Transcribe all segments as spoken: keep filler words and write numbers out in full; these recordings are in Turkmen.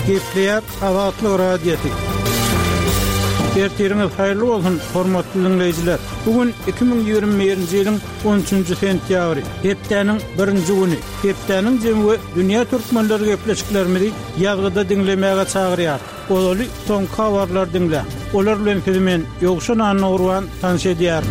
Gepleyer Azatlyk Radiosu. Ertiriniz hayırlı olsun hormatly dinleyijiler. Bugün iki bin ýygrimi birinji ýylyň on üçünji sentýabry, hepdeniň birinji güni. Hepdeniň jemgy dünýä türkmenleri gepleşiklerimizi ýazgyda dinlemäge çagyrýar. Olaly soňky habarlar dinle. Olar bilen filmen ýogşan anurwan tanış edýär.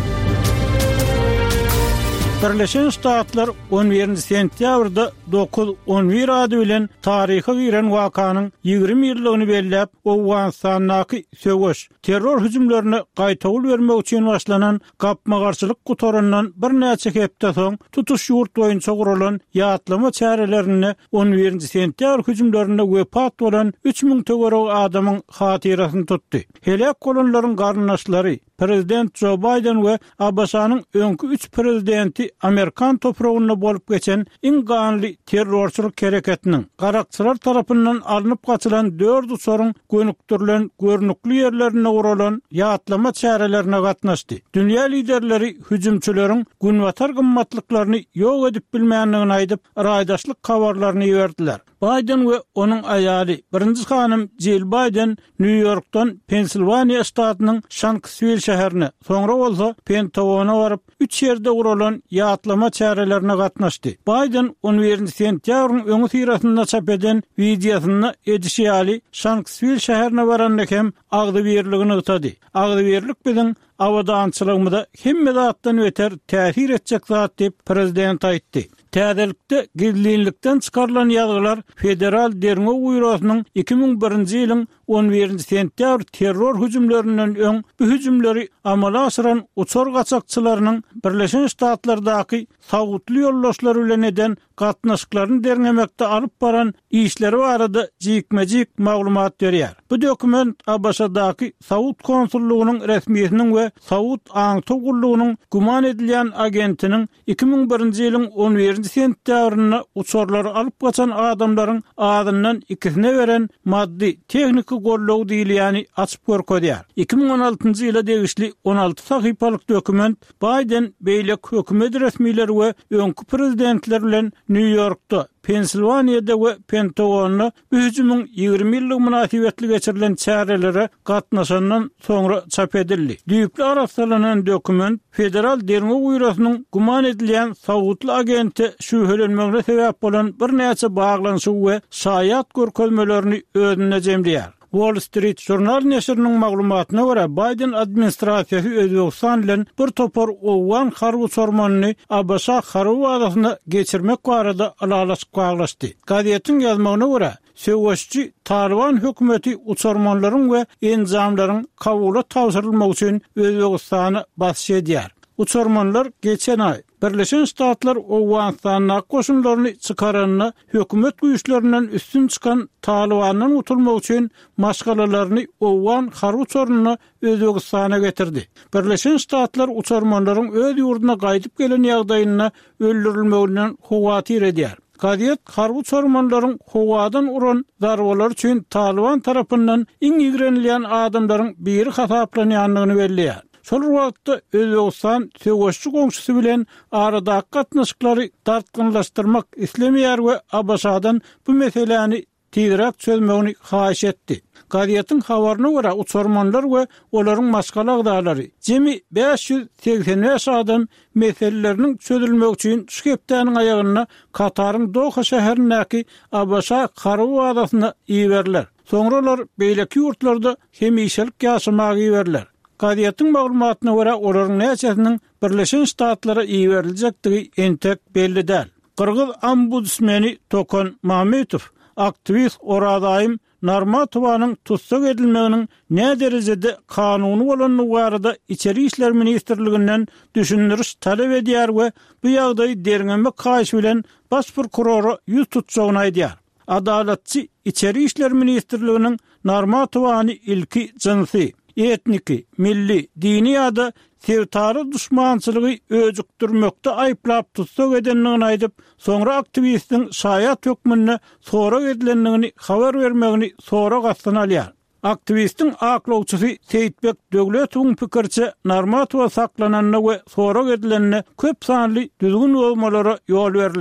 Birleşen Ştatlar on birinji sentýabrda dokuz on bir ady bilen taryha giren wakanyň ýygrimi ýyllygyny belläp, Awganistandaky söwüş terror hüjümlerini gaýtagyl bermek üçin başlanan gapma garşylyk gutaryndan bir näçe hepde soň tutuş ýurt boýunça guralan ýatlama çärelerini on birinji sentýabr hüjümlerinde wepat bolan üç miň töwerek adamyň hatyrasyny tutdy. Helak bolanlaryň garnaşlary Prezident Joe Biden we A B S-nyň öňkü üç prezidenti Amerikan toprağynda bolup geçen iň ganly terrorçylyk hereketiniň garakçylar tarapyndan alınıp gaçylan dört uçaryň gönükdirilen görnükli ýerlerine guralan ýatlama çärelerine gatnaşdy. Dünýä liderleri hüjümçüleriň günwatar gymmatlyklaryny ýok edip bilmeýändigini aýdyp, raýdaşlyk habarlaryny ýerdiler. Biden we onuň aýaly birinji hanım Jill Biden New Yorkdan Pennsylvania ştatynyň Shanksville şäherine, soňra bolsa Pentagona baryp üç ýerde guralan ýatlama çärelerine gatnaşdy. Biden on birinji sentýabryň öňü tirasynda çap eden videosyny edişýäli Shanksville şäherine baranda hem agdybirligini ýetdi. Agdybirlik bilen awadançylygymyda hemme zatdan öter täsir etjek zat diýip prezident aýtdy. Täzelikde gizlilikden çıkarılan ýazgylar federal derňe uýrasynyň iki bin birinji ýylyň on birinji sentýabr terror hüjümlerinden öň bu hüjümleri amala asyran uçar gaçakçylarynyň Birleşen Ştatlardaky sawutly ýollaşlary bilen eden gatnaşyklaryny derňemekde alyp baran işleri barada jikmejik maglumat berýär. Bu dokument A B S-daky Sawut konsullugynyň resmiýetiniň we Sawut aňtugullugynyň guman edilýän agentiniň iki bin birinji ýylyň on birinji sentýabryna uçarlary alyp gaçan adamlaryň adyndan ikisine beren maddi tehnika gollugy diýilýäni açyp görkezýär. iki bin on altynjy ýyla degişli on alty sahypalyk dokument Biden beýlek hökümet resmiýetleri we öňkü prezidentler bilen New Yorkda, Pennsylvania'da we Pentagonda bu hüjümüň ýygrimi ýyllyk münasibetli geçirilen çärelere gatnaşandan soňra çap edildi. Düýpli araşdyrylan dokument federal derňe uýrasynyň guman edilýän sawutly agenti şühelenmegine sebäp bolan bir näçe baglanyşy we şaýat görkezmelerini özüne jemleýär. Wall Street Journal neşriniň maglumatyna görä Biden administrasiýasy Özbegistan bilen bir topar owan harby sormanyny A B S harby adasyna geçirmek barada alalaşyk baglaşdy. Gazetin ýazmagyna görä söwüşçi Taliban hökümeti uçarmanlaryň we enzamlaryň kabuly tawsyrylmagy üçin Özbegistany basy edýär. Uçarmanlar geçen ay Birleşen Ştatlar Awganistana koşunlaryny çykaranyna hökümet güýçlerinden üstün çykan Talibanyň utulmagy üçin maşgalalaryny Awgan harby sorununa Özbegistana getirdi. Birleşen Ştatlar uçarmanlaryň öz ýurduna gaýdyp gelen ýagdaýyna öldürilmeginden howatyr edýär. Gazet harby sormanlaryň howadan uran zarbalar üçin Taliban tarapyndan iň ýigrenilýän adamlaryň biri hasaplanýanlygyny belläýär. Şol wagtda Özbegistan söwüşçi goňşusy bilen arada gatnaşyklary tartgynlaşdyrmak islemeýär we A B S-dan bu meseleni tezrak çözmegini haýyş etdi. Gazetin habaryna görä uçarmanlar we olaryň maşgala agdalary jemi beş ýüz seksen beş adam meseleleriniň çözülmegi üçin şu hepdeniň aýagyna Kataryň Doha şäherindäki A B S harby adasyna iýerler. Soňralar beýleki ýurtlarda hemişelik ýaşamagy iýerler. Gazetin maglumatyna görä olaryň näçesiniň Birleşen Ştatlara iýeriljekdigi entek belli däl. Kırgız ombudsmeni Tokan Mahmetow aktivist Oradaýym Narmatowanyň tutsak edilmeginiň ne derejede kanuny bolanyny barada İçeri işler ministrliginden düşündiriş talep edýär we bu ýagdaý derňemek kaýyş bilen baş prokurora ýüz tutsagyny aýdýar. Adalatçy İçeri işler ministrliginiň Narmatowany ilki jinsy, etniki, milli, dini ýa-da sevtary düşmançylygy özükdirmekde aýplap tutsak edenligini aýdyp, soňra aktivistiň şaýat hökmüne sora edilenligini habar bermegini sora gatsyn alýar. Aktivistin aklawçysy Seyitbek Döwletowyň pikirçe Narmatowa saklananna we sora edilenine köp sanly düzgün bolmalara ýol berilýär.